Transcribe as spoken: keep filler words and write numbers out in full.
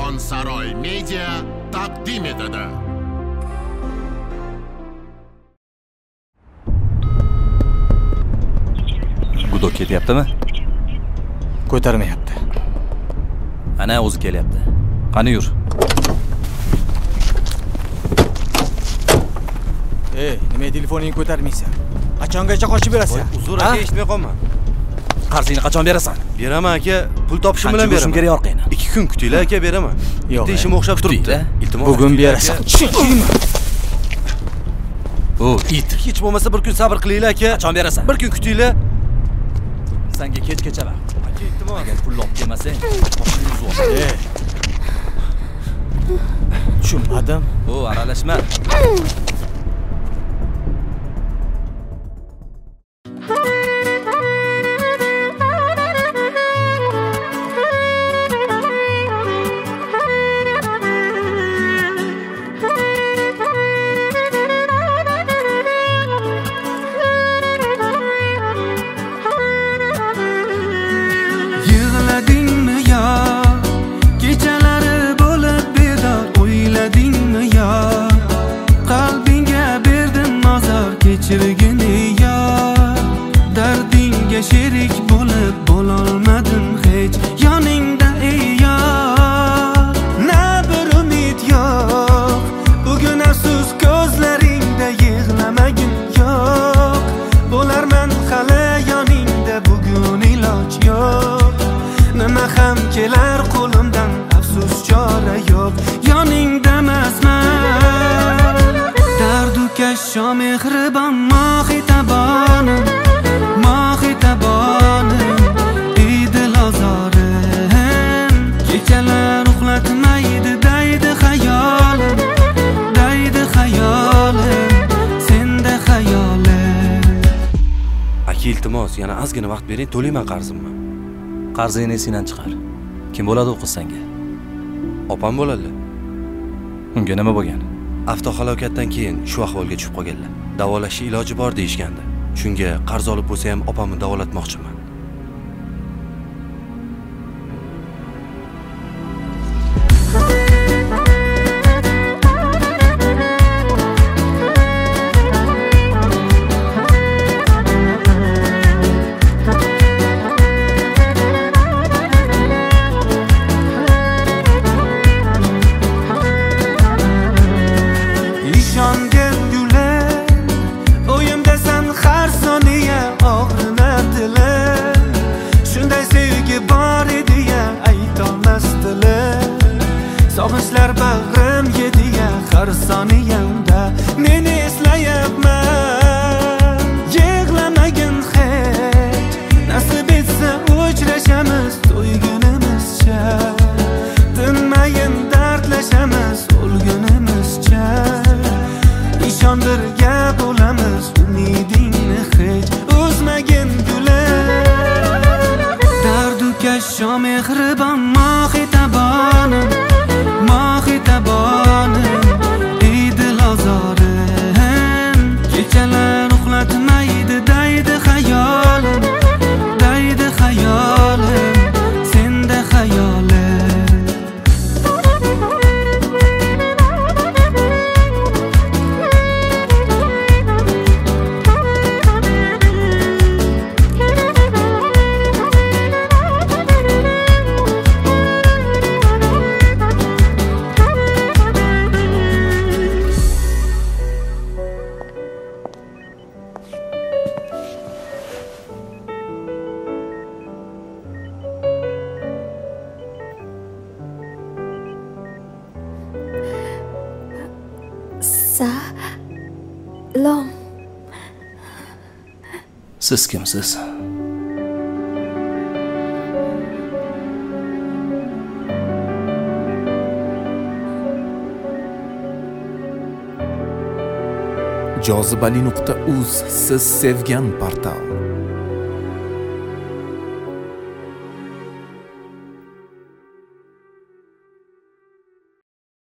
Karvonsaroy Media taqdim etadi. Gudok kelyaptimi? Ko'tarmayapti. Ana o'zi kelyapti. Qani yur. Ey, nima telefoningni ko'tarmaysan? Qachongacha qochib berasan? Uzr aka, eshitmay qolma. Qarzingni qachon berasan? Beraman aka, pul topishim bilan beraman. Kerak orqangni. ikki kun kutinglar aka, beraman. Yo'q. Bitta ishim o'xshab turibdi. Iltimos. Bugun berasan. O, it. Hech bo'lmasa bir kun sabr qilinglar aka. Qachon berasan? Bir kun kutinglar. Senga kechgacha vaqt. Aka, iltimos. Agar pul olib kelmasang, boshingni uzib ol. Ey. Tushunmadim. O, aralashma. Sherik bo'lib bo'lolmadim hech yoningda ey yor. Na bir umid yo'q, bugun afsus ko'zlaringda yig'lamagin yo'q. Bo'larman hali yoningda, bugun iloj yo'q. Nima ham kelar qo'limdan, afsus chora yo'q. Yoningda emasman. Dardu kashsho mehribon mohitabonim. Kechalar uxlatmaydi, daydi xayolim, daydi xayolim, senda xayolim. Aka, iltimos, yana ozgina vaqt bering, to'layman qarzimni. Qarzingni esingdan chiqar. Kim bo'ladi u qiz senga? Opam bo'ladi. Unga nima bo'lgan? Avtohalokatdan keyin shu ahvolga tushib qolganlar. Davolashning iloji bor deyishgandi. Shunga qarz olib bo'lsa ham opamni davolatmoqchiman. Sog'inchlar bag'rim yediya, har soniyamda meni eslayapman. Yig'lamagin hech, nasib etsa uchrashamiz to'ygunimizcha. Tinmayin dardlashamiz o'lgunimizcha. Ishon birga bo'lamiz, umidingni hech uzmagin gulim. Dardu kashsho mehribon mohitabonim. Mohitabonim, ey dilozorim. Kechalar uxlatmaydi, daydi xayolim, daydi xayolim, senda xayolim. Salom. Siz kimsiz? jozibali nuqta uz siz sevgan portal.